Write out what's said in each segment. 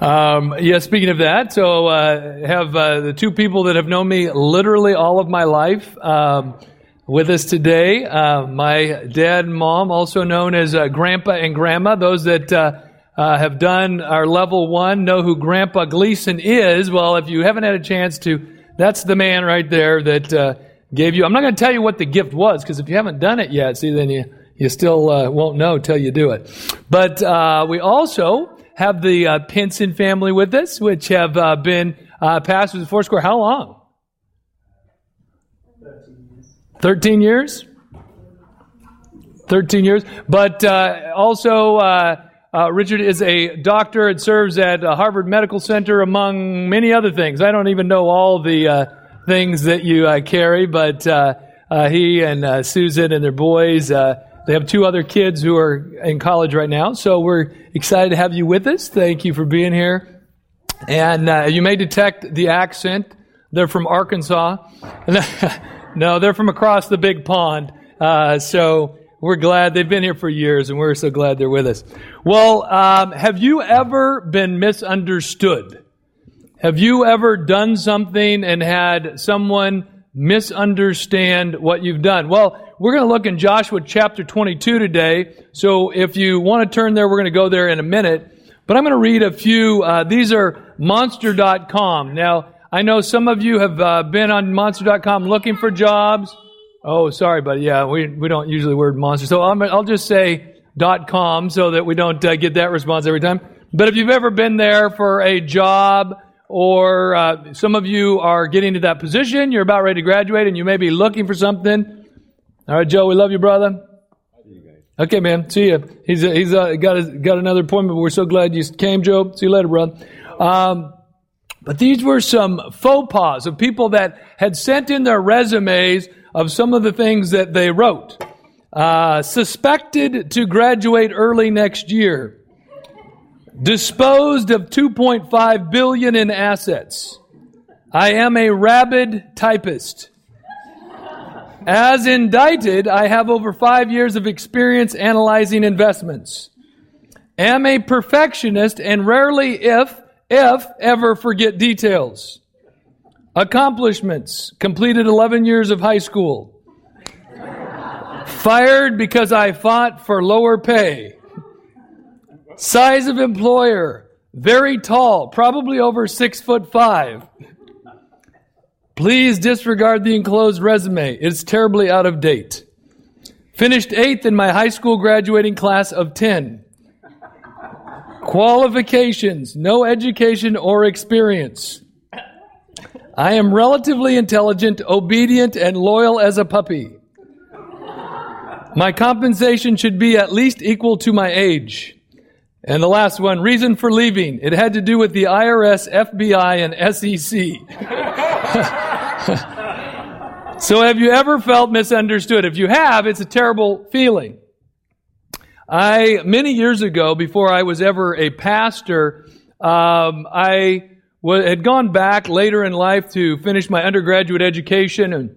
Speaking of that, so have the two people that have known me literally all of my life with us today. My dad and mom, also known as Grandpa and Grandma. Those that have done our level 1 know who Grandpa Gleason is. Well, if you haven't had a chance to, that's the man right there that gave you. I'm not going to tell you what the gift was, because if you haven't done it yet, see, then you still won't know till you do it. But we also have the Pinson family with us, which have been pastors at Foursquare. How long? 13 years. 13 years. But also, Richard is a doctor and serves at Harvard Medical Center, among many other things. I don't even know all the things that you carry, but he and Susan and their boys, they have 2 other kids who are in college right now. So we're excited to have you with us. Thank you for being here. And you may detect the accent. They're from Arkansas. No, they're from across the big pond. So we're glad. They've been here for years, and we're so glad they're with us. Well, have you ever been misunderstood? Have you ever done something and had someone misunderstand what you've done? Well, we're going to look in Joshua chapter 22 today. So if you want to turn there, we're going to go there in a minute. But I'm going to read a few. These are Monster.com. Now, I know some of you have been on Monster.com looking for jobs. Oh, sorry, buddy. Yeah, we don't usually word Monster. So I'll just say .com so that we don't get that response every time. But if you've ever been there for a job, or some of you are getting to that position, you're about ready to graduate, and you may be looking for something. All right, Joe, we love you, brother. Okay, man. See you. He's got another appointment, but we're so glad you came, Joe. See you later, brother. But these were some faux pas of people that had sent in their resumes of some of the things that they wrote. Suspected to graduate early next year. Disposed of $2.5 billion in assets. I am a rabid typist. As indicted, I have over 5 years of experience analyzing investments. Am a perfectionist and rarely, if ever, forget details. Accomplishments. Completed 11 years of high school. Fired because I fought for lower pay. Size of employer. Very tall, probably over 6'5". Please disregard the enclosed resume. It's terribly out of date. Finished 8th in my high school graduating class of 10. Qualifications, no education or experience. I am relatively intelligent, obedient, and loyal as a puppy. My compensation should be at least equal to my age. And the last one, reason for leaving. It had to do with the IRS, FBI, and SEC. So have you ever felt misunderstood? If you have, it's a terrible feeling. Many years ago, before I was ever a pastor, I had gone back later in life to finish my undergraduate education, and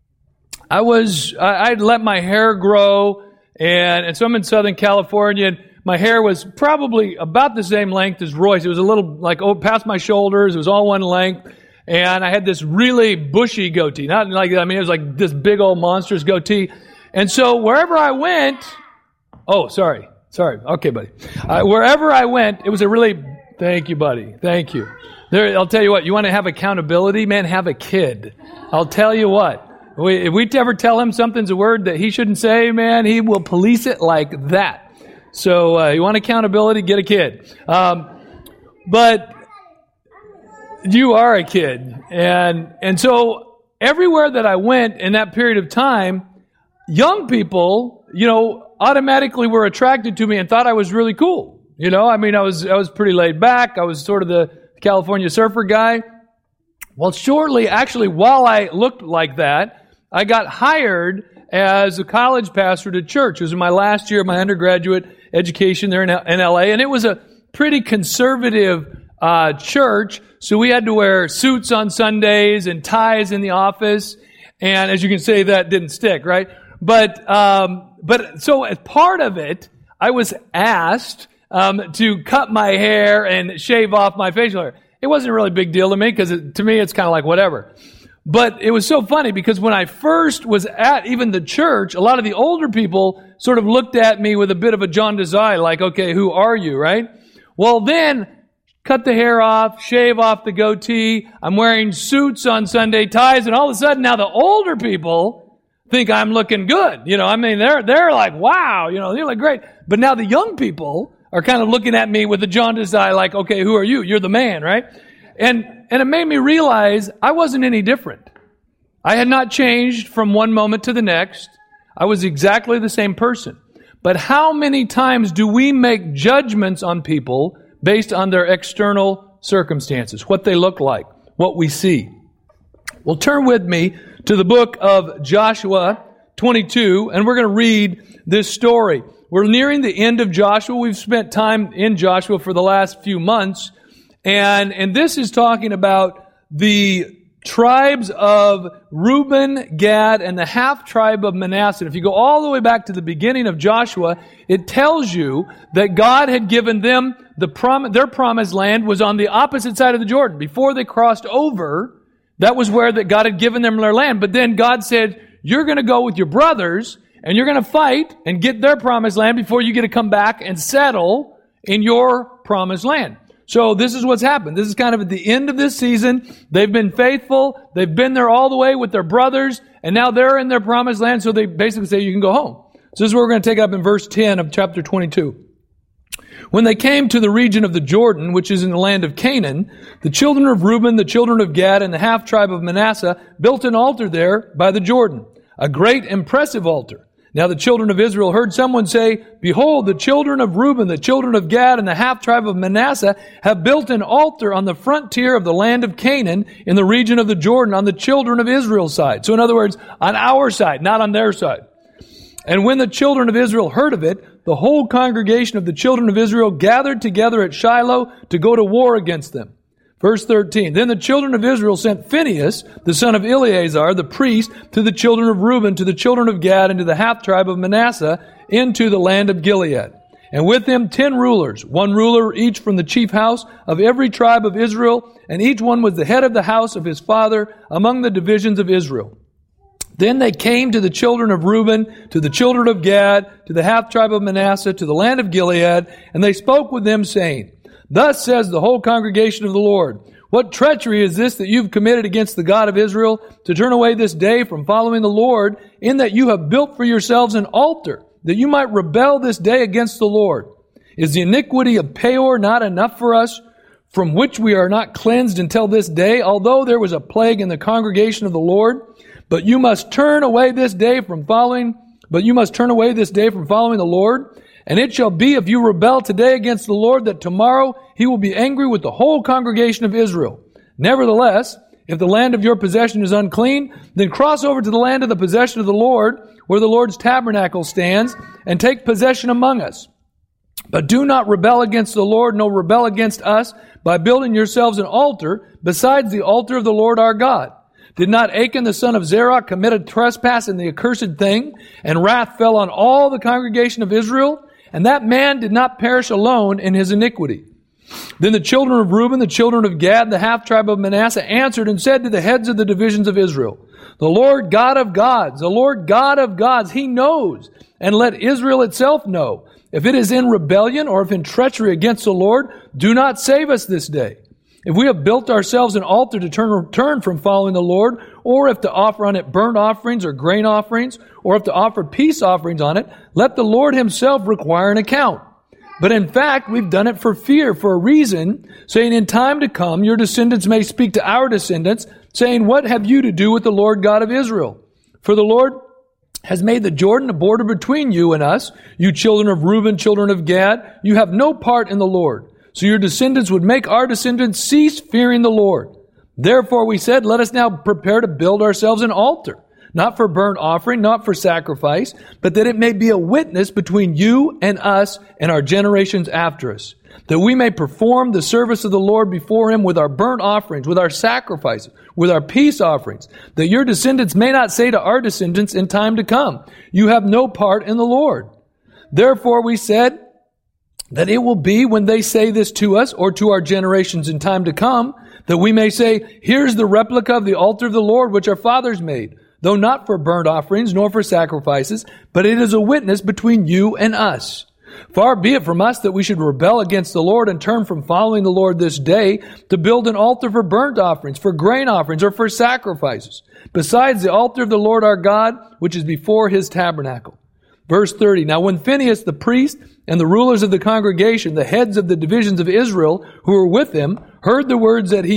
I'd let my hair grow, and so I'm in Southern California, and my hair was probably about the same length as Royce. It was a little past my shoulders. It was all one length. And I had this really bushy goatee. Not like, it was like this big old monstrous goatee. And so wherever I went, sorry. Okay, buddy. Wherever I went, it was a really, thank you, buddy. Thank you. I'll tell you what, you want to have accountability? Man, have a kid. I'll tell you what. If we ever tell him something's a word that he shouldn't say, man, he will police it like that. So you want accountability? Get a kid. But you are a kid. And so everywhere that I went in that period of time, young people, automatically were attracted to me and thought I was really cool. I was pretty laid back. I was sort of the California surfer guy. Well, actually, while I looked like that, I got hired as a college pastor at a church. It was in my last year of my undergraduate education there in LA, and it was a pretty conservative church, so we had to wear suits on Sundays and ties in the office, and as you can see, that didn't stick, right? But so as part of it, I was asked to cut my hair and shave off my facial hair. It wasn't really a big deal to me because to me it's kind of like whatever. But it was so funny because when I first was at even the church, a lot of the older people sort of looked at me with a bit of a jaundiced eye, like, okay, who are you, right? Well, then, cut the hair off, shave off the goatee, I'm wearing suits on Sunday, ties, and all of a sudden now the older people think I'm looking good. You know, I mean, they're like, wow, you know, they look great. But now the young people are kind of looking at me with a jaundiced eye, like, okay, who are you? You're the man, right? And it made me realize I wasn't any different. I had not changed from one moment to the next. I was exactly the same person. But how many times do we make judgments on people based on their external circumstances, what they look like, what we see? Well, turn with me to the book of Joshua 22, and we're going to read this story. We're nearing the end of Joshua. We've spent time in Joshua for the last few months. And this is talking about the tribes of Reuben, Gad, and the half tribe of Manasseh. If you go all the way back to the beginning of Joshua, it tells you that God had given them their promised land was on the opposite side of the Jordan. Before they crossed over, that was where that God had given them their land. But then God said, you're going to go with your brothers and you're going to fight and get their promised land before you get to come back and settle in your promised land. So this is what's happened. This is kind of at the end of this season. They've been faithful. They've been there all the way with their brothers, and now they're in their promised land, so they basically say you can go home. So this is what we're going to take up in verse 10 of chapter 22. When they came to the region of the Jordan, which is in the land of Canaan, the children of Reuben, the children of Gad, and the half tribe of Manasseh built an altar there by the Jordan, a great impressive altar. Now the children of Israel heard someone say, behold, the children of Reuben, the children of Gad, and the half tribe of Manasseh have built an altar on the frontier of the land of Canaan in the region of the Jordan on the children of Israel's side. So in other words, on our side, not on their side. And when the children of Israel heard of it, the whole congregation of the children of Israel gathered together at Shiloh to go to war against them. Verse 13, then the children of Israel sent Phinehas, the son of Eleazar, the priest, to the children of Reuben, to the children of Gad, and to the half tribe of Manasseh, into the land of Gilead. And with him 10 rulers, one ruler each from the chief house of every tribe of Israel, and each one was the head of the house of his father among the divisions of Israel. Then they came to the children of Reuben, to the children of Gad, to the half tribe of Manasseh, to the land of Gilead, and they spoke with them, saying, thus says the whole congregation of the Lord, what treachery is this that you've committed against the God of Israel to turn away this day from following the Lord, in that you have built for yourselves an altar, that you might rebel this day against the Lord? Is the iniquity of Peor not enough for us, from which we are not cleansed until this day, although there was a plague in the congregation of the Lord? But you must turn away this day from following the Lord. And it shall be, if you rebel today against the Lord, that tomorrow he will be angry with the whole congregation of Israel. Nevertheless, if the land of your possession is unclean, then cross over to the land of the possession of the Lord, where the Lord's tabernacle stands, and take possession among us. But do not rebel against the Lord, nor rebel against us, by building yourselves an altar besides the altar of the Lord our God. Did not Achan the son of Zerah commit a trespass in the accursed thing, and wrath fell on all the congregation of Israel? And that man did not perish alone in his iniquity. Then the children of Reuben, the children of Gad, the half tribe of Manasseh answered and said to the heads of the divisions of Israel, the Lord God of gods, he knows, and let Israel itself know. If it is in rebellion or if in treachery against the Lord, do not save us this day. If we have built ourselves an altar to turn from following the Lord, or if to offer on it burnt offerings or grain offerings, or if to offer peace offerings on it, let the Lord himself require an account. But in fact, we've done it for fear, for a reason, saying in time to come, your descendants may speak to our descendants, saying, what have you to do with the Lord God of Israel? For the Lord has made the Jordan a border between you and us, you children of Reuben, children of Gad. You have no part in the Lord. So your descendants would make our descendants cease fearing the Lord. Therefore we said, let us now prepare to build ourselves an altar, not for burnt offering, not for sacrifice, but that it may be a witness between you and us and our generations after us, that we may perform the service of the Lord before him with our burnt offerings, with our sacrifices, with our peace offerings, that your descendants may not say to our descendants in time to come, you have no part in the Lord. Therefore we said, that it will be when they say this to us or to our generations in time to come, that we may say, here's the replica of the altar of the Lord which our fathers made, though not for burnt offerings nor for sacrifices, but it is a witness between you and us. Far be it from us that we should rebel against the Lord and turn from following the Lord this day to build an altar for burnt offerings, for grain offerings, or for sacrifices, besides the altar of the Lord our God, which is before His tabernacle. Verse 30, Now when Phinehas the priest and the rulers of the congregation, the heads of the divisions of Israel, who were with him, heard the words that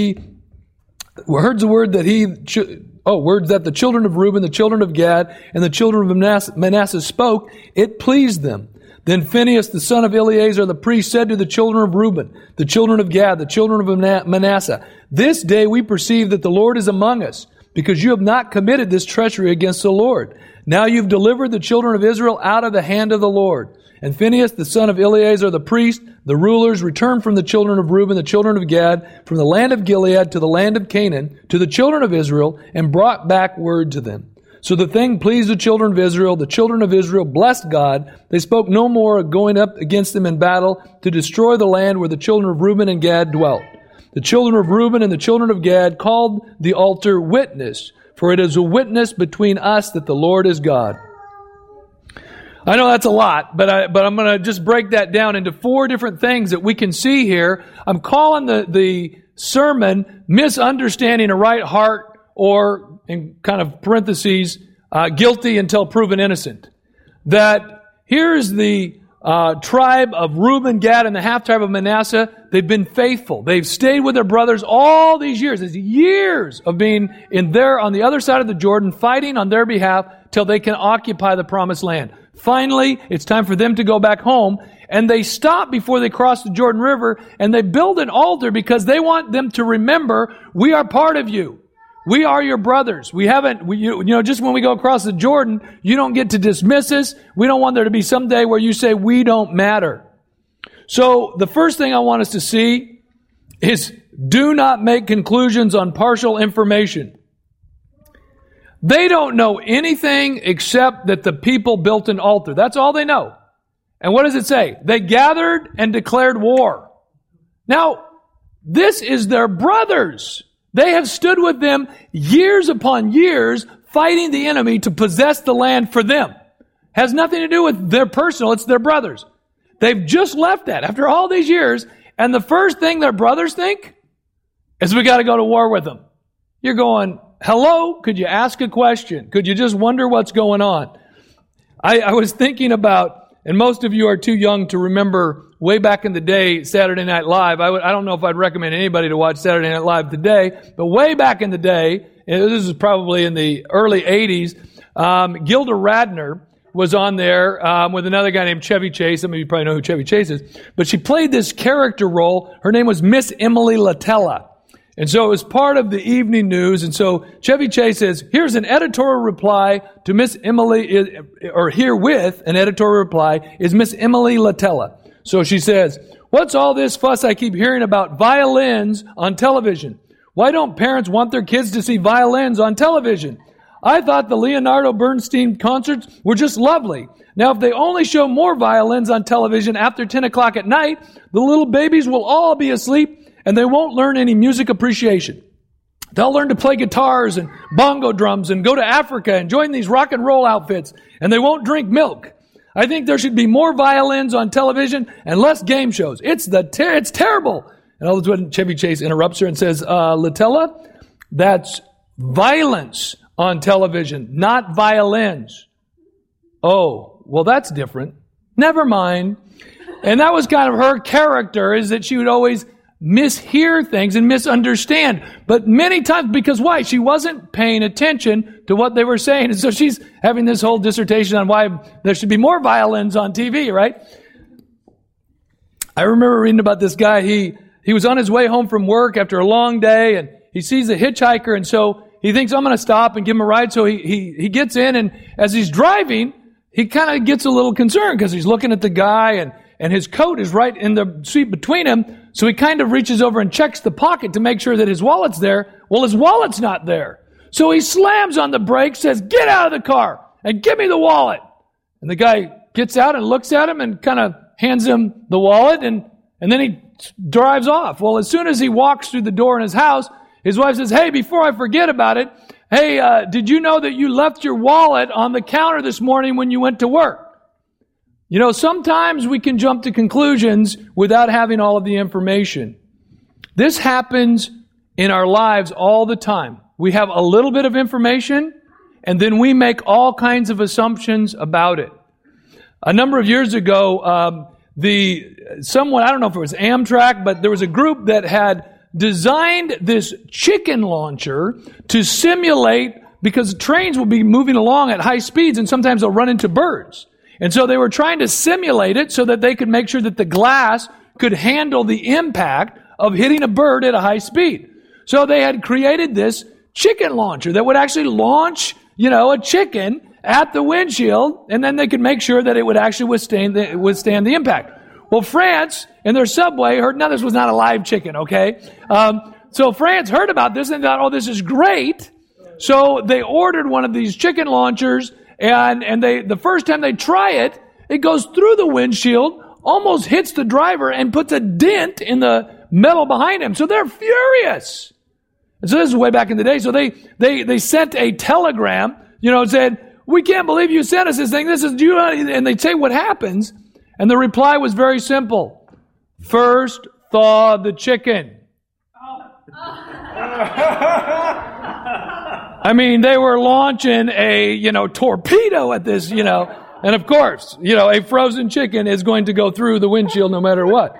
the children of Reuben, the children of Gad, and the children of Manasseh spoke, it pleased them. Then Phinehas, the son of Eleazar, the priest, said to the children of Reuben, the children of Gad, the children of Manasseh, This day we perceive that the Lord is among us, because you have not committed this treachery against the Lord. Now you've delivered the children of Israel out of the hand of the Lord. And Phinehas, the son of Eleazar, the priest, the rulers, returned from the children of Reuben, the children of Gad, from the land of Gilead to the land of Canaan, to the children of Israel, and brought back word to them. So the thing pleased the children of Israel. The children of Israel blessed God. They spoke no more of going up against them in battle to destroy the land where the children of Reuben and Gad dwelt. The children of Reuben and the children of Gad called the altar Witness, for it is a witness between us that the Lord is God. I know that's a lot, but I'm going to just break that down into 4 different things that we can see here. I'm calling the sermon Misunderstanding a Right Heart, or in kind of parentheses, guilty until proven innocent. That here's the tribe of Reuben, Gad, and the half-tribe of Manasseh. They've been faithful. They've stayed with their brothers all these years. It's years of being in there on the other side of the Jordan, fighting on their behalf till they can occupy the promised land. Finally, it's time for them to go back home, and they stop before they cross the Jordan River, and they build an altar because they want them to remember, we are part of you. We are your brothers. Just when we go across the Jordan, you don't get to dismiss us. We don't want there to be some day where you say, we don't matter. So the first thing I want us to see is do not make conclusions on partial information. They don't know anything except that the people built an altar. That's all they know. And what does it say? They gathered and declared war. Now, this is their brothers. They have stood with them years upon years, fighting the enemy to possess the land for them. Has nothing to do with their personal, it's their brothers. They've just left that after all these years, and the first thing their brothers think is we got to go to war with them. You're going, hello? Could you ask a question? Could you just wonder what's going on? I was thinking about, and most of you are too young to remember way back in the day, Saturday Night Live. I don't know if I'd recommend anybody to watch Saturday Night Live today, but way back in the day, and this is probably in the early 80s, Gilda Radner was on there with another guy named Chevy Chase. Some of you probably know who Chevy Chase is. But she played this character role. Her name was Miss Emily Latella. And so it was part of the evening news. And so Chevy Chase says, here's an editorial reply to Miss Emily, or herewith an editorial reply is Miss Emily Latella. So she says, what's all this fuss I keep hearing about violins on television? Why don't parents want their kids to see violins on television? I thought the Leonardo Bernstein concerts were just lovely. Now, if they only show more violins on television after 10 o'clock at night, the little babies will all be asleep and they won't learn any music appreciation. They'll learn to play guitars and bongo drums and go to Africa and join these rock and roll outfits, and they won't drink milk. I think there should be more violins on television and less game shows. It's terrible. And all of a sudden, Chevy Chase interrupts her and says, Latella, that's violence on television, not violins. Oh, well, that's different. Never mind. And that was kind of her character, is that she would always mishear things and misunderstand. But many times, because why? She wasn't paying attention to what they were saying. And so she's having this whole dissertation on why there should be more violins on TV, right? I remember reading about this guy. He was on his way home from work after a long day, and he sees a hitchhiker, and so he thinks, I'm going to stop and give him a ride. So he gets in, and as he's driving, he kind of gets a little concerned because he's looking at the guy, and his coat is right in the seat between him. So he kind of reaches over and checks the pocket to make sure that his wallet's there. Well, his wallet's not there. So he slams on the brakes, says, get out of the car and give me the wallet. And the guy gets out and looks at him and kind of hands him the wallet, and then he drives off. Well, as soon as he walks through the door in his house, his wife says, hey, before I forget about it, hey, did you know that you left your wallet on the counter this morning when you went to work? You know, sometimes we can jump to conclusions without having all of the information. This happens in our lives all the time. We have a little bit of information, and then we make all kinds of assumptions about it. A number of years ago, I don't know if it was Amtrak, but there was a group that had designed this chicken launcher to simulate, because trains will be moving along at high speeds and sometimes they'll run into birds. And so they were trying to simulate it so that they could make sure that the glass could handle the impact of hitting a bird at a high speed. So they had created this chicken launcher that would actually launch, a chicken at the windshield, and then they could make sure that it would actually withstand the impact. Well, France, in their subway, heard, now this was not a live chicken, okay? So France heard about this and thought, oh, this is great. So they ordered one of these chicken launchers, and the first time they try it, it goes through the windshield, almost hits the driver, and puts a dent in the metal behind him. So they're furious. And so this is way back in the day. So they sent a telegram, said, we can't believe you sent us this thing. This is you. And they say what happens. And the reply was very simple. First, thaw the chicken. I mean, they were launching a, torpedo at this, and of course, a frozen chicken is going to go through the windshield no matter what.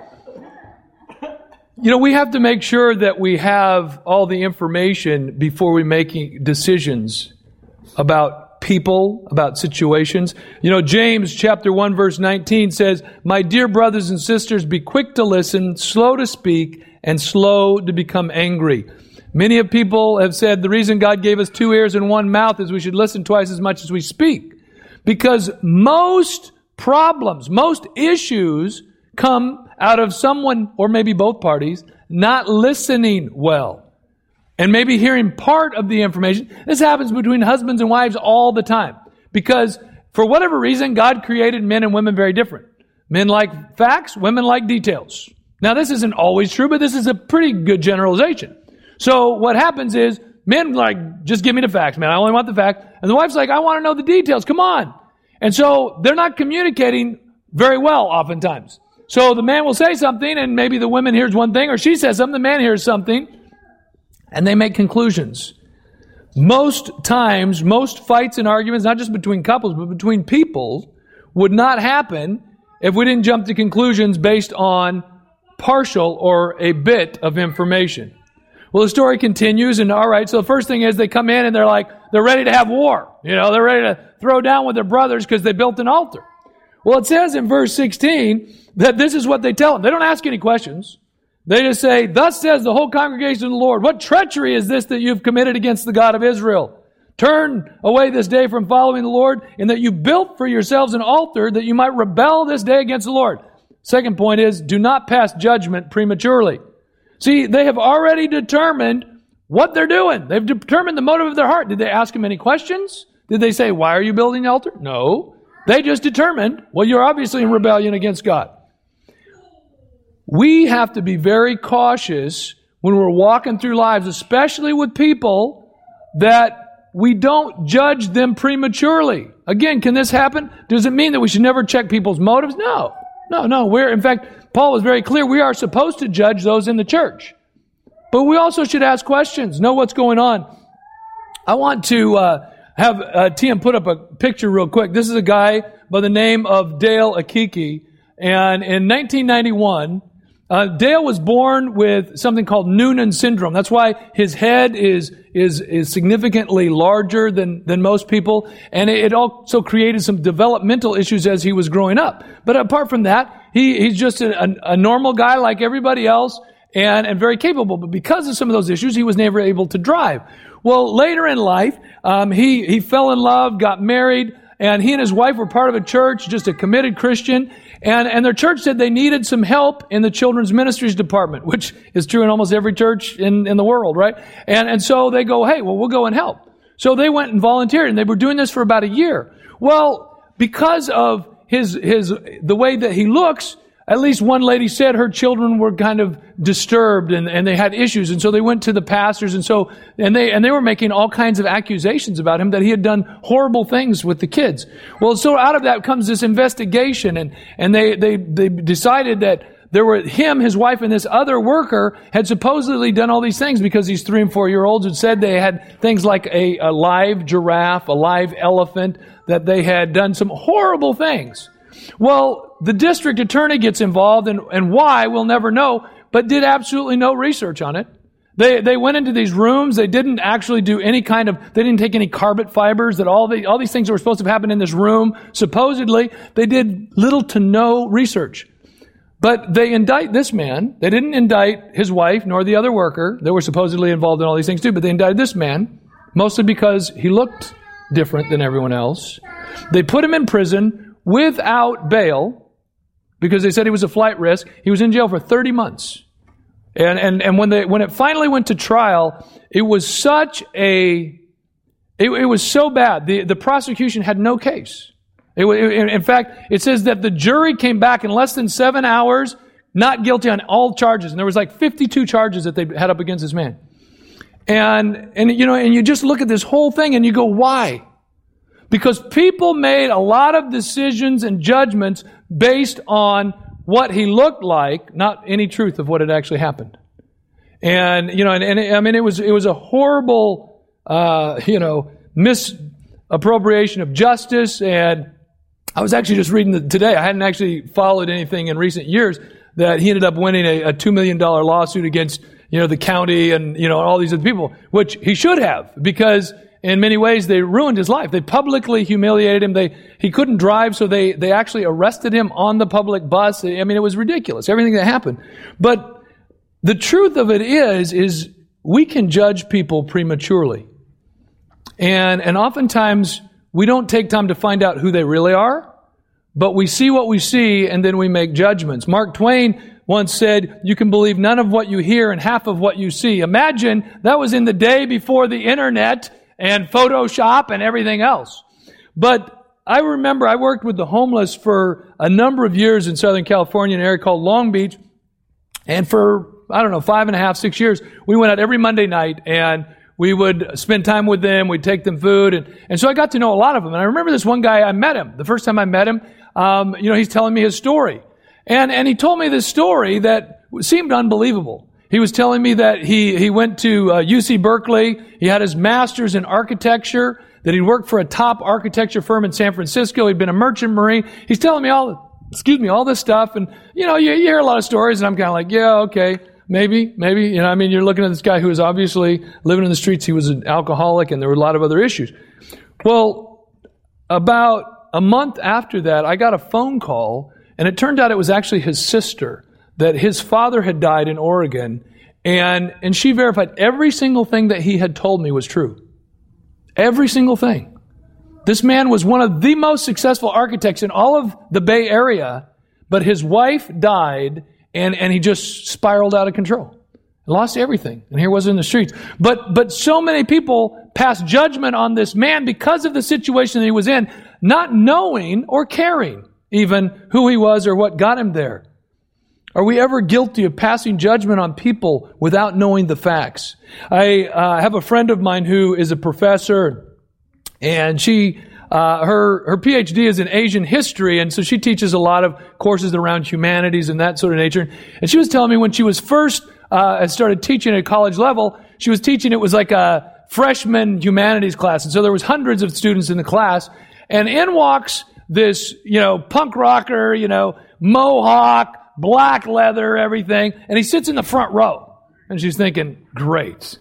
We have to make sure that we have all the information before we make decisions about people, about situations. James chapter 1 verse 19 says, my dear brothers and sisters, be quick to listen, slow to speak, and slow to become angry. Many of people have said the reason God gave us 2 ears and 1 mouth is we should listen twice as much as we speak. Because most problems, most issues come out of someone, or maybe both parties, not listening well. And maybe hearing part of the information. This happens between husbands and wives all the time. Because for whatever reason, God created men and women very different. Men like facts, women like details. Now this isn't always true, but this is a pretty good generalization. So what happens is, men like, just give me the facts, man. I only want the facts. And the wife's like, I want to know the details. Come on. And so they're not communicating very well oftentimes. So the man will say something, and maybe the woman hears one thing, or she says something, the man hears something, and they make conclusions. Most times, most fights and arguments, not just between couples, but between people, would not happen if we didn't jump to conclusions based on partial or a bit of information. Well, the story continues, and all right, so the first thing is they come in and they're ready to have war. They're ready to throw down with their brothers because they built an altar. Well, it says in verse 16 that this is what they tell them. They don't ask any questions. They just say, thus says the whole congregation of the Lord, what treachery is this that you've committed against the God of Israel? Turn away this day from following the Lord, and that you built for yourselves an altar that you might rebel this day against the Lord. Second point is, do not pass judgment prematurely. See, they have already determined what they're doing. They've determined the motive of their heart. Did they ask him any questions? Did they say, why are you building the altar? No. They just determined, well, you're obviously in rebellion against God. We have to be very cautious when we're walking through lives, especially with people, that we don't judge them prematurely. Again, can this happen? Does it mean that we should never check people's motives? No. In fact, Paul was very clear. We are supposed to judge those in the church. But we also should ask questions, know what's going on. I want to have TM put up a picture real quick. This is a guy by the name of Dale Akiki. And in 1991, Dale was born with something called Noonan syndrome. That's why his head is significantly larger than most people. And it also created some developmental issues as he was growing up. But apart from that, he's just a normal guy like everybody else and very capable. But because of some of those issues, he was never able to drive. Well, later in life, he fell in love, got married, and he and his wife were part of a church, just a committed Christian. And their church said they needed some help in the children's ministries department, which is true in almost every church in the world, right? And so they go, hey, well, we'll go and help. So they went and volunteered, and they were doing this for about a year. Well, because of the way that he looks, at least one lady said her children were kind of disturbed and they had issues. And so they went to the pastors and they were making all kinds of accusations about him that he had done horrible things with the kids. Well, so out of that comes this investigation and they decided that his wife, and this other worker had supposedly done all these things because these 3 and 4 year olds had said they had things like a live giraffe, a live elephant, that they had done some horrible things. Well, the district attorney gets involved, and why, we'll never know, but did absolutely no research on it. They went into these rooms, they didn't actually do they didn't take any carpet fibers, that all these things that were supposed to happen in this room, supposedly, they did little to no research. But they indict this man. They didn't indict his wife nor the other worker. They were supposedly involved in all these things too, but they indicted this man, mostly because he looked different than everyone else. They put him in prison without bail because they said he was a flight risk. He was in jail for 30 months. And when it finally went to trial, it was it was so bad. The prosecution had no case. In fact, it says that the jury came back in less than 7 hours, not guilty on all charges. And there was like 52 charges that they had up against this man. And you just look at this whole thing and you go, why? Because people made a lot of decisions and judgments based on what he looked like, not any truth of what had actually happened. And it was a horrible, misappropriation of justice. And I was actually just reading today, I hadn't actually followed anything in recent years, that he ended up winning a $2 million lawsuit against, the county and, all these other people, which he should have, because in many ways they ruined his life. They publicly humiliated him. He couldn't drive, so they actually arrested him on the public bus. I mean, it was ridiculous, everything that happened. But the truth of it is we can judge people prematurely. And oftentimes we don't take time to find out who they really are, but we see what we see and then we make judgments. Mark Twain once said, you can believe none of what you hear and half of what you see. Imagine that was in the day before the internet and Photoshop and everything else. But I remember I worked with the homeless for a number of years in Southern California, in an area called Long Beach. And for, 5.5, 6 years, we went out every Monday night and we would spend time with them. We'd take them food. And so I got to know a lot of them. And I remember this one guy, I met him. The first time I met him, he's telling me his story. And he told me this story that seemed unbelievable. He was telling me that he went to UC Berkeley. He had his master's in architecture, that he'd worked for a top architecture firm in San Francisco. He'd been a merchant marine. He's telling me all this stuff. And, you hear a lot of stories and I'm kind of like, yeah, okay. Maybe, you're looking at this guy who was obviously living in the streets. He was an alcoholic and there were a lot of other issues. Well, about a month after that, I got a phone call, and it turned out it was actually his sister, that his father had died in Oregon, and she verified every single thing that he had told me was true. Every single thing. This man was one of the most successful architects in all of the Bay Area, but his wife died, and he just spiraled out of control. Lost everything. And here was in the streets. But so many people passed judgment on this man because of the situation that he was in, not knowing or caring even who he was or what got him there. Are we ever guilty of passing judgment on people without knowing the facts? I have a friend of mine who is a professor, and she her PhD is in Asian history, and so she teaches a lot of courses around humanities and that sort of nature. And she was telling me when she was first started teaching at college level, she was teaching, it was like a freshman humanities class, and so there was hundreds of students in the class, and in walks this, punk rocker, mohawk, black leather, everything, and he sits in the front row. And she's thinking, great.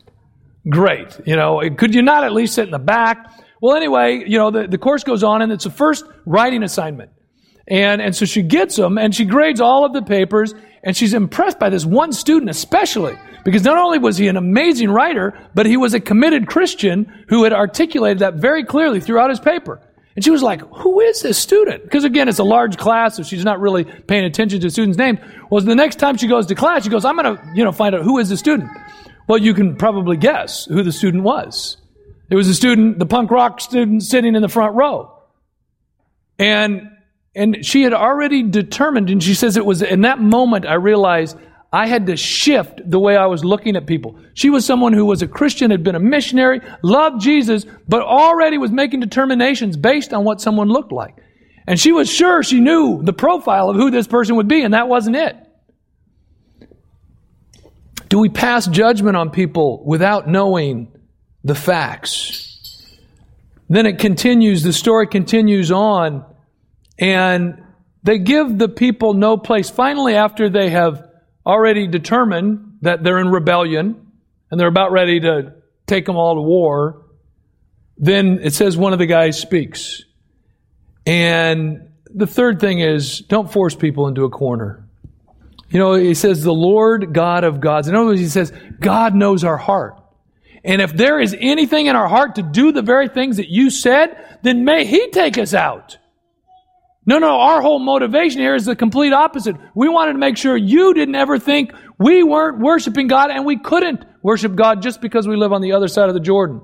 Could you not at least sit in the back? Well, anyway, the course goes on, and it's the first writing assignment. And so she gets them, and she grades all of the papers, and she's impressed by this one student especially, because not only was he an amazing writer, but he was a committed Christian who had articulated that very clearly throughout his paper. And she was like, who is this student? Because again, it's a large class, so she's not really paying attention to the student's name. Well, the next time she goes to class, she goes, I'm going to, find out who is the student. Well, you can probably guess who the student was. It was the punk rock student sitting in the front row. And And she had already determined, and she says it was in that moment I realized I had to shift the way I was looking at people. She was someone who was a Christian, had been a missionary, loved Jesus, but already was making determinations based on what someone looked like. And she was sure she knew the profile of who this person would be, and that wasn't it. Do we pass judgment on people without knowing the facts? Then it continues, the story continues on, and they give the people no place. Finally, after they have already determined that they're in rebellion and they're about ready to take them all to war, then it says one of the guys speaks. And the third thing is, don't force people into a corner. You know, he says, the Lord God of gods. In other words, he says, God knows our heart. And if there is anything in our heart to do the very things that you said, then may He take us out. No, our whole motivation here is the complete opposite. We wanted to make sure you didn't ever think we weren't worshiping God, and we couldn't worship God just because we live on the other side of the Jordan.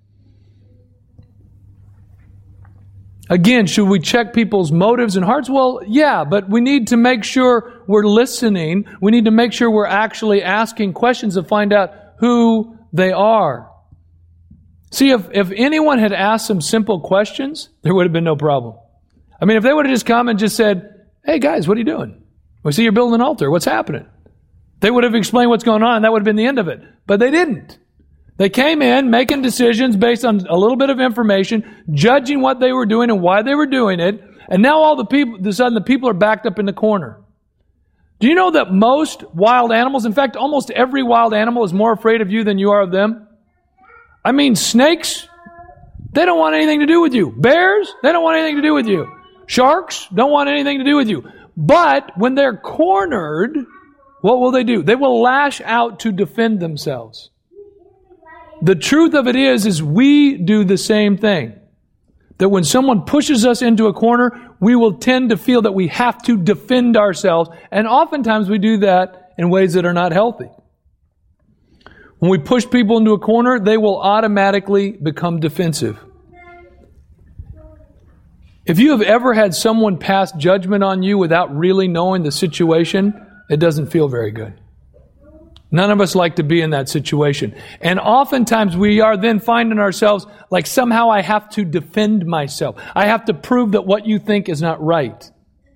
Again, should we check people's motives and hearts? Well, yeah, but we need to make sure we're listening. We need to make sure we're actually asking questions to find out who they are. See, if anyone had asked some simple questions, there would have been no problem. I mean, if they would have just come and just said, hey guys, what are you doing? We see you're building an altar. What's happening? They would have explained what's going on. That would have been the end of it. But they didn't. They came in making decisions based on a little bit of information, judging what they were doing and why they were doing it. And now all the sudden the people are backed up in the corner. Do you know that most wild animals, in fact, almost every wild animal is more afraid of you than you are of them? I mean, snakes, they don't want anything to do with you. Bears, they don't want anything to do with you. Sharks don't want anything to do with you. But when they're cornered, what will they do? They will lash out to defend themselves. The truth of it is we do the same thing. That when someone pushes us into a corner, we will tend to feel that we have to defend ourselves. And oftentimes we do that in ways that are not healthy. When we push people into a corner, they will automatically become defensive. If you have ever had someone pass judgment on you without really knowing the situation, it doesn't feel very good. None of us like to be in that situation. And oftentimes we are then finding ourselves like somehow I have to defend myself. I have to prove that what you think is not right.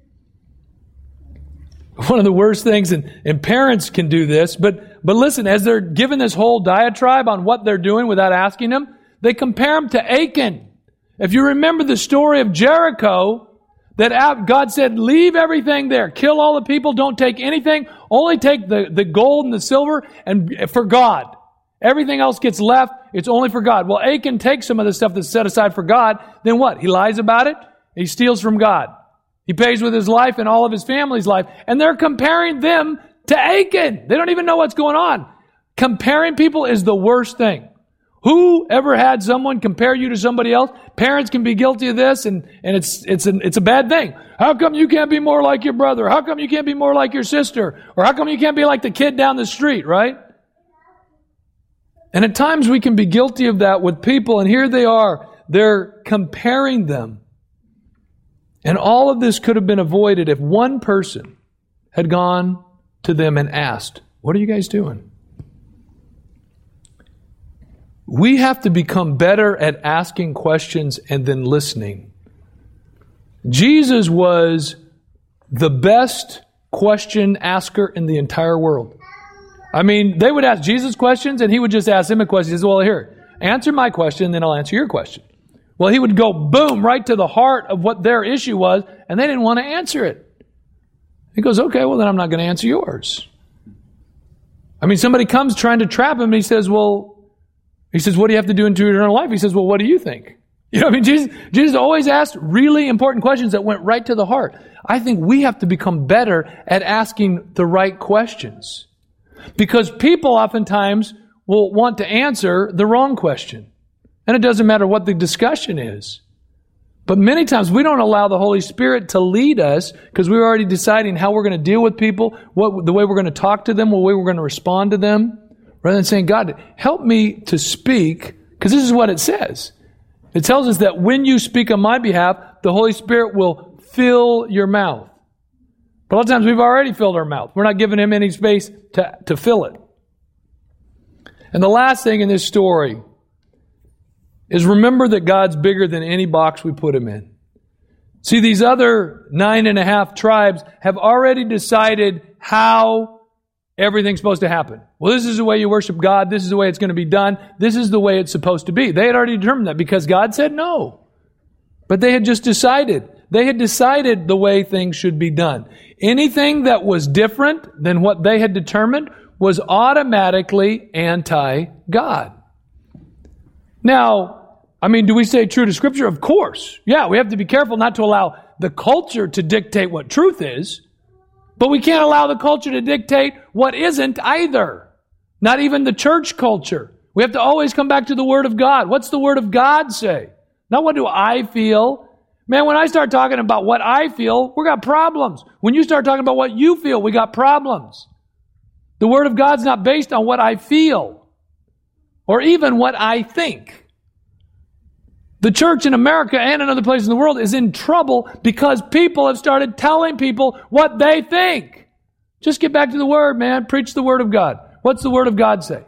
One of the worst things, and parents can do this, but listen, as they're given this whole diatribe on what they're doing without asking them, they compare them to Achan. If you remember the story of Jericho, that God said, leave everything there. Kill all the people. Don't take anything. Only take the gold and the silver and for God. Everything else gets left. It's only for God. Well, Achan takes some of the stuff that's set aside for God. Then what? He lies about it. He steals from God. He pays with his life and all of his family's life. And they're comparing them to Achan. They don't even know what's going on. Comparing people is the worst thing. Who ever had someone compare you to somebody else? Parents can be guilty of this, and it's a bad thing. How come you can't be more like your brother? How come you can't be more like your sister? Or how come you can't be like the kid down the street, right? And at times we can be guilty of that with people, and here they are. They're comparing them. And all of this could have been avoided if one person had gone to them and asked, what are you guys doing? We have to become better at asking questions and then listening. Jesus was the best question asker in the entire world. I mean, they would ask Jesus questions and He would just ask them a question. He says, well, here, answer my question and then I'll answer your question. Well, He would go boom right to the heart of what their issue was, and they didn't want to answer it. He goes, okay, well then I'm not going to answer yours. I mean, somebody comes trying to trap Him and He says, what do you have to do into eternal life? He says, well, what do you think? You know, I mean, Jesus always asked really important questions that went right to the heart. I think we have to become better at asking the right questions. Because people oftentimes will want to answer the wrong question. And it doesn't matter what the discussion is. But many times we don't allow the Holy Spirit to lead us because we're already deciding how we're going to deal with people, the way we're going to talk to them, the way we're going to respond to them. Rather than saying, God, help me to speak, because this is what it says. It tells us that when you speak on my behalf, the Holy Spirit will fill your mouth. But a lot of times we've already filled our mouth. We're not giving him any space to fill it. And the last thing in this story is remember that God's bigger than any box we put him in. See, these other 9.5 tribes have already decided how everything's supposed to happen. Well, this is the way you worship God. This is the way it's going to be done. This is the way it's supposed to be. They had already determined that because God said no. But they had just decided. They had decided the way things should be done. Anything that was different than what they had determined was automatically anti-God. Now, I mean, do we stay true to Scripture? Of course. Yeah, we have to be careful not to allow the culture to dictate what truth is, but we can't allow the culture to dictate what isn't either. Not even the church culture. We have to always come back to the Word of God. What's the Word of God say? Not what do I feel. Man, when I start talking about what I feel, we got problems. When you start talking about what you feel, we got problems. The Word of God's not based on what I feel or even what I think. The church in America and in other places in the world is in trouble because people have started telling people what they think. Just get back to the Word, man. Preach the Word of God. What's the Word of God say?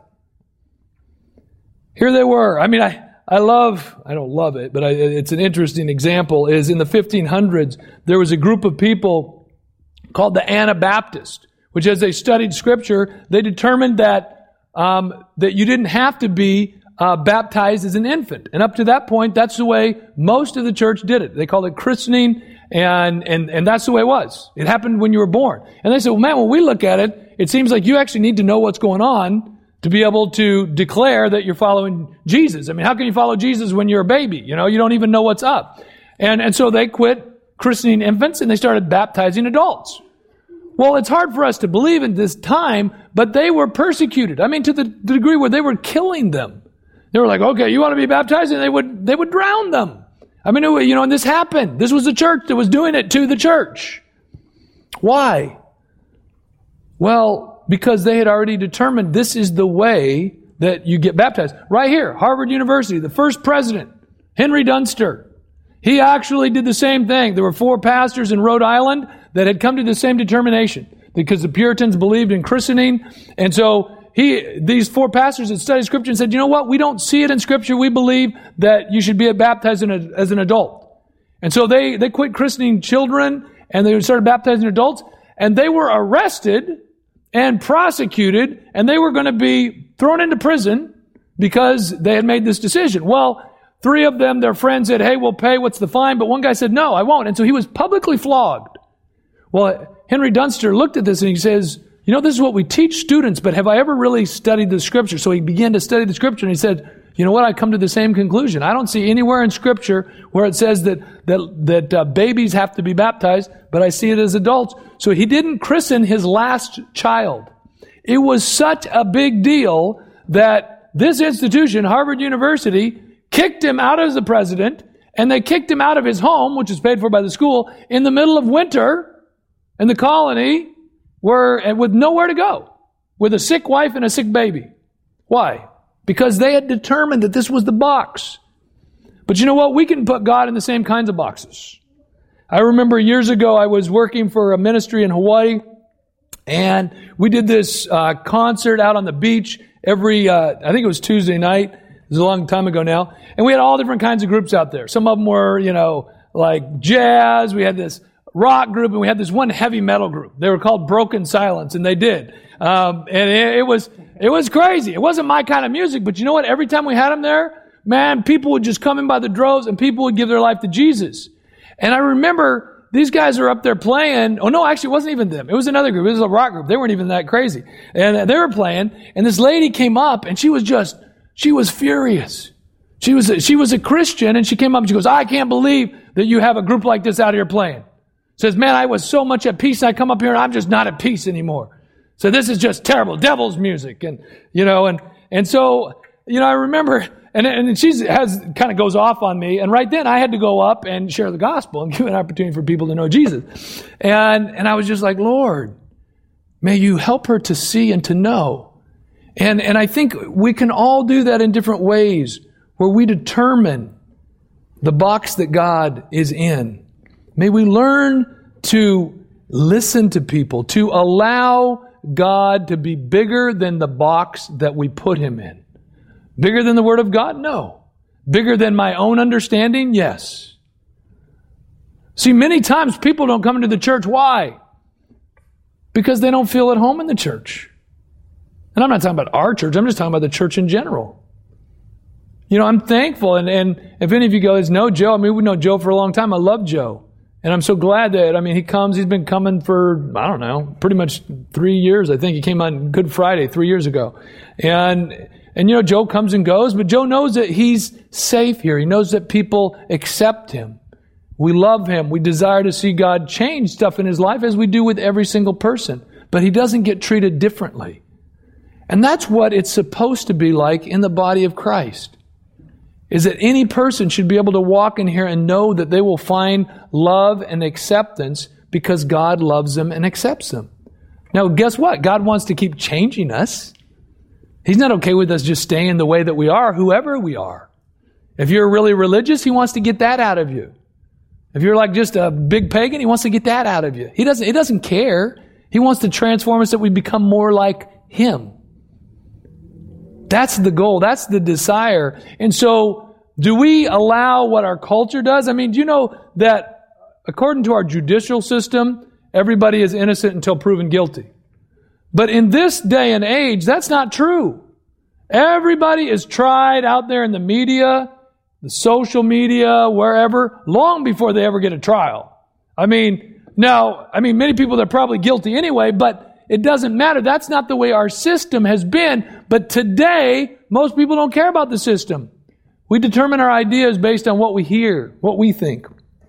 Here they were. I mean, I don't love it, but it's an interesting example, is in the 1500s, there was a group of people called the Anabaptists, which as they studied Scripture, they determined that you didn't have to be baptized as an infant. And up to that point, that's the way most of the church did it. They called it christening, and that's the way it was. It happened when you were born. And they said, well, man, when we look at it, it seems like you actually need to know what's going on to be able to declare that you're following Jesus. I mean, how can you follow Jesus when you're a baby? You know, you don't even know what's up. And so they quit christening infants and they started baptizing adults. Well, it's hard for us to believe in this time, but they were persecuted. I mean, to the degree where they were killing them. They were like, okay, you want to be baptized? And they would drown them. I mean, and this happened. This was the church that was doing it to the church. Why? Well, because they had already determined this is the way that you get baptized. Right here, Harvard University, the first president, Henry Dunster. He actually did the same thing. There were 4 pastors in Rhode Island that had come to the same determination because the Puritans believed in christening. And so these 4 pastors had studied Scripture and said, you know what? We don't see it in Scripture. We believe that you should be baptized as an adult. And so they quit christening children and they started baptizing adults. And they were arrested and prosecuted, and they were going to be thrown into prison because they had made this decision. Well, 3 of them, their friends said, hey, we'll pay. What's the fine? But one guy said, no, I won't. And so he was publicly flogged. Well, Henry Dunster looked at this and he says, you know, this is what we teach students, but have I ever really studied the Scripture? So he began to study the Scripture and he said, you know what? I come to the same conclusion. I don't see anywhere in Scripture where it says that babies have to be baptized, but I see it as adults. So he didn't christen his last child. It was such a big deal that this institution, Harvard University, kicked him out as the president, and they kicked him out of his home, which is paid for by the school, in the middle of winter in the colony, with nowhere to go, with a sick wife and a sick baby. Why? Because they had determined that this was the box. But you know what? We can put God in the same kinds of boxes. I remember years ago I was working for a ministry in Hawaii, and we did this concert out on the beach every, I think it was Tuesday night. It was a long time ago now. And we had all different kinds of groups out there. Some of them were, like jazz. We had this rock group, and we had this one heavy metal group. They were called Broken Silence, and they did. And it was crazy. It wasn't my kind of music, but you know what? Every time we had them there, man, people would just come in by the droves, and people would give their life to Jesus. And I remember these guys are up there playing. Oh no, actually it wasn't even them. It was another group. It was a rock group. They weren't even that crazy. And they were playing, and this lady came up, and she was furious. She was a Christian, and she came up and she goes, I can't believe that you have a group like this out here playing. Says, man, I was so much at peace, and I come up here and I'm just not at peace anymore. So this is just terrible, devil's music. And so, I remember, and she kind of goes off on me, and right then I had to go up and share the gospel and give an opportunity for people to know Jesus. And I was just like, Lord, may you help her to see and to know. And I think we can all do that in different ways, where we determine the box that God is in. May we learn to listen to people, to allow God to be bigger than the box that we put Him in. Bigger than the Word of God? No. Bigger than my own understanding? Yes. See, many times people don't come into the church. Why? Because they don't feel at home in the church. And I'm not talking about our church. I'm just talking about the church in general. You know, I'm thankful. And if any of you guys know Joe, I mean, we've known Joe for a long time. I love Joe. And I'm so glad that, I mean, he's been coming for, I don't know, pretty much 3 years. I think he came on Good Friday 3 years ago. And you know, Joe comes and goes, but Joe knows that he's safe here. He knows that people accept him. We love him. We desire to see God change stuff in his life as we do with every single person. But he doesn't get treated differently. And that's what it's supposed to be like in the body of Christ. Is that any person should be able to walk in here and know that they will find love and acceptance because God loves them and accepts them. Now, guess what? God wants to keep changing us. He's not okay with us just staying the way that we are, whoever we are. If you're really religious, He wants to get that out of you. If you're like just a big pagan, He wants to get that out of you. He doesn't care. He wants to transform us that we become more like Him. That's the goal. That's the desire. And so, do we allow what our culture does? I mean, do you know that according to our judicial system, everybody is innocent until proven guilty? But in this day and age, that's not true. Everybody is tried out there in the media, the social media, wherever, long before they ever get a trial. Many people are probably guilty anyway, but it doesn't matter. That's not the way our system has been. But today, most people don't care about the system. We determine our ideas based on what we hear, what we think.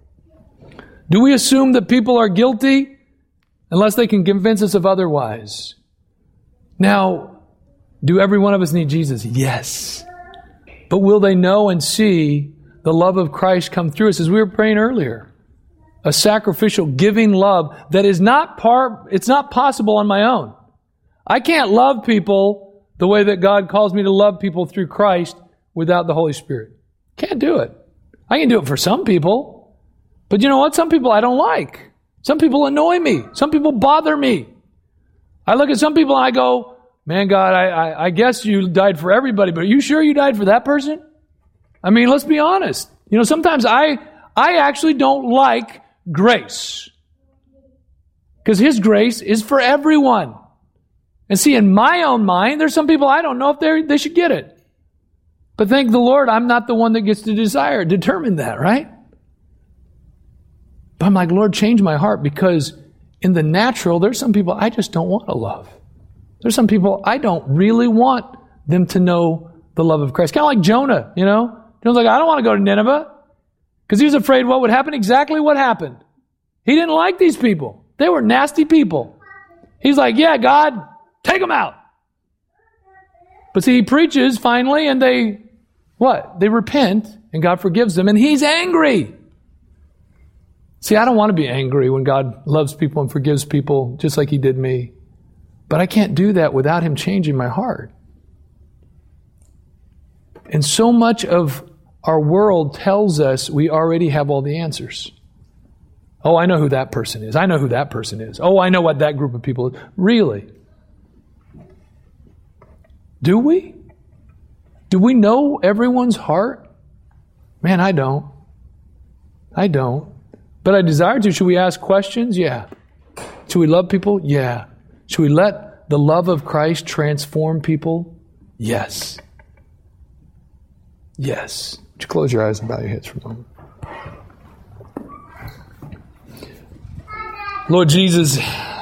Do we assume that people are guilty unless they can convince us of otherwise? Now, do every one of us need Jesus? Yes. But will they know and see the love of Christ come through us, as we were praying earlier? A sacrificial, giving love that is it's not possible on my own. I can't love people the way that God calls me to love people through Christ without the Holy Spirit. Can't do it. I can do it for some people. But you know what? Some people I don't like. Some people annoy me. Some people bother me. I look at some people and I go, man, God, I guess you died for everybody, but are you sure you died for that person? I mean, let's be honest. You know, sometimes I actually don't like grace. Because His grace is for everyone. And see, in my own mind, there's some people I don't know if they should get it. But thank the Lord, I'm not the one that gets to determine that, right? But I'm like, Lord, change my heart, because in the natural, there's some people I just don't want to love. There's some people I don't really want them to know the love of Christ. Kind of like Jonah, you know? Jonah's like, I don't want to go to Nineveh. Because he was afraid what would happen. Exactly what happened. He didn't like these people. They were nasty people. He's like, yeah, God, take them out. But see, he preaches finally, and they repent, and God forgives them, and He's angry. See, I don't want to be angry when God loves people and forgives people just like He did me. But I can't do that without Him changing my heart. And so much of our world tells us we already have all the answers. Oh, I know who that person is. I know who that person is. Oh, I know what that group of people is. Really? Do we? Do we know everyone's heart? Man, I don't. But I desire to. Should we ask questions? Yeah. Should we love people? Yeah. Should we let the love of Christ transform people? Yes. Yes. Would you close your eyes and bow your heads for a moment? Lord Jesus,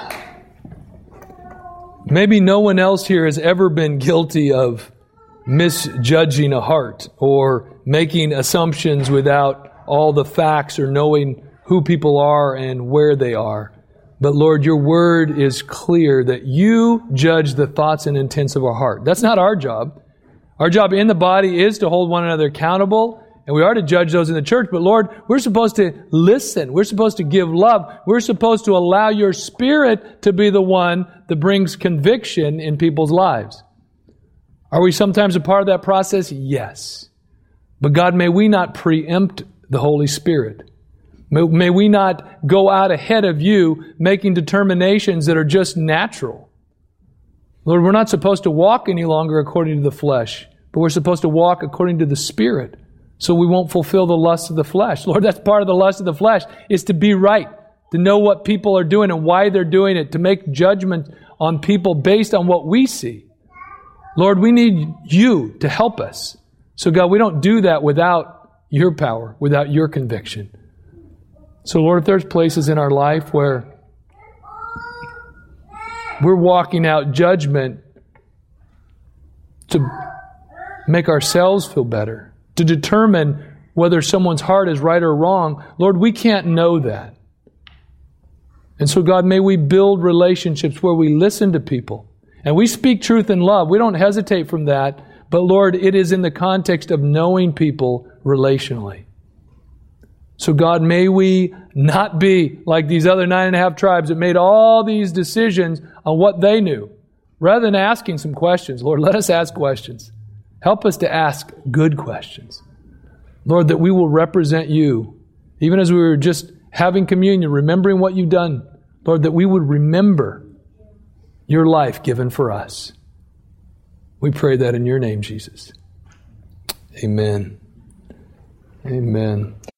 maybe no one else here has ever been guilty of misjudging a heart or making assumptions without all the facts or knowing who people are and where they are. But Lord, Your Word is clear that You judge the thoughts and intents of our heart. That's not our job. Our job in the body is to hold one another accountable, and we are to judge those in the church. But Lord, we're supposed to listen. We're supposed to give love. We're supposed to allow Your Spirit to be the one that brings conviction in people's lives. Are we sometimes a part of that process? Yes. But God, may we not preempt the Holy Spirit. May we not go out ahead of you making determinations that are just natural. Lord, we're not supposed to walk any longer according to the flesh, but we're supposed to walk according to the Spirit, so we won't fulfill the lust of the flesh. Lord, that's part of the lust of the flesh, is to be right, to know what people are doing and why they're doing it, to make judgment on people based on what we see. Lord, we need you to help us. So God, we don't do that without your power, without your conviction. So Lord, if there's places in our life where we're walking out judgment to make ourselves feel better, to determine whether someone's heart is right or wrong, Lord, we can't know that. And so God, may we build relationships where we listen to people and we speak truth in love. We don't hesitate from that, but Lord, it is in the context of knowing people relationally. So God, may we not be like these other 9.5 tribes that made all these decisions on what they knew. Rather than asking some questions, Lord, let us ask questions. Help us to ask good questions. Lord, that we will represent you. Even as we were just having communion, remembering what you've done, Lord, that we would remember your life given for us. We pray that in your name, Jesus. Amen. Amen.